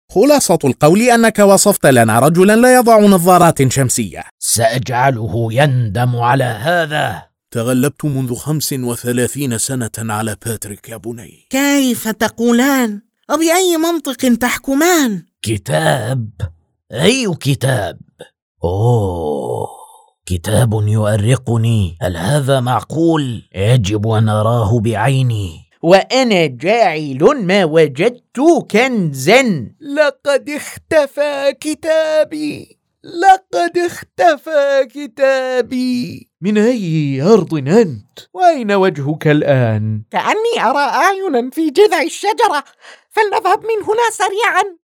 خلاصة القول أنك وصفت لنا رجلا لا يضع نظارات شمسية. سأجعله يندم على هذا. تغلبت منذ 35 سنة على باتريك يا بني. كيف تقولان؟ وبأي منطق تحكمان؟ كتاب؟ أي كتاب؟ كتاب يؤرقني. هل هذا معقول؟ يجب أن أراه بعيني. وأنا جاعل ما وجدت كنزا. لقد اختفى كتابي، لقد اختفى كتابي. من أي أرض أنت؟ وأين وجهك الآن؟ كأني أرى أعينا في جذع الشجرة، فلنذهب من هنا سريعا.